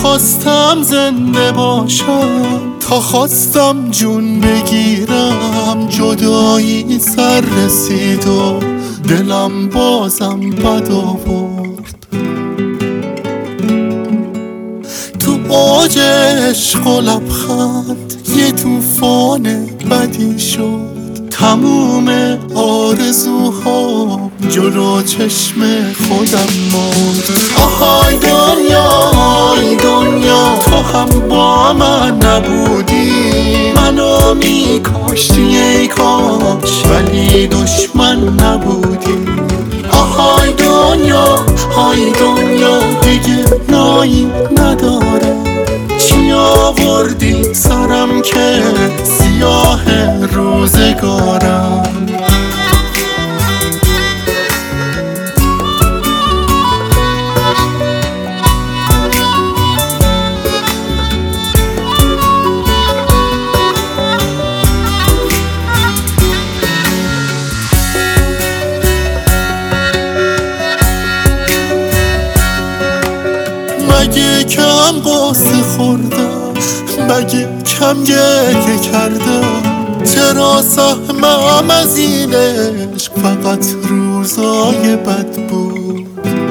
خواستم زنده باشم، تا خواستم جون بگیرم، جدایی سر رسید و دلم بازم بد آورد. تو اوج عشق و لبخند یه طوفان بدی شد، تموم آرزوها جلو چشم خودم مرد. آهای دنیا، آهای دنیا، تو هم با من نبودی، منو میکاشتی ای کاش، ولی دشمن نبودی. آهای دنیا، آهای دنیا، دیگه نایی نداره، چی آوردی سرم که سیاه روزگارم. مگه کم قصه خوردم، مگه کم گریه کردم، چرا سهمم از این عشق فقط روزای بد بود؟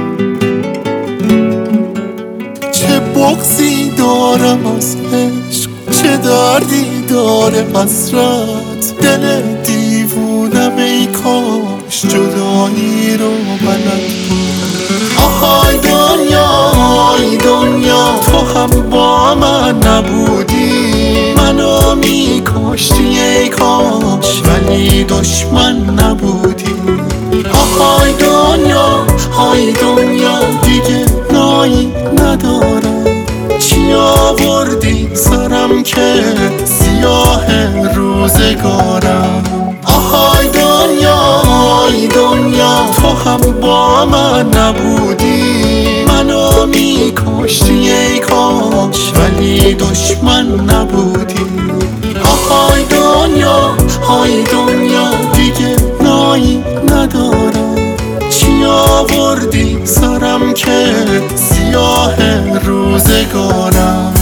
چه بغضی دارم از عشق، چه دردی داره حسرت، دل دیوونم ای کاش جدایی رو بلد بود. آهای دنیا، آهای دنیا، تو هم با من نبودی، منو میکاشتی ای کاش، ولی دشمن نبودی. آهای دنیا، آهای دنیا، دیگه نایی ندارم، چی آوردی سرم که سیاه روزگارم. آهای دنیا، آهای دنیا، تو هم با من نبودی، منو میکاشتی ای کاش، ولی دشمن نبودی. آهای دنیا، آهای دنیا، دیگه نایی ندارم، چی آوردی سرم که سیاه روزگارم.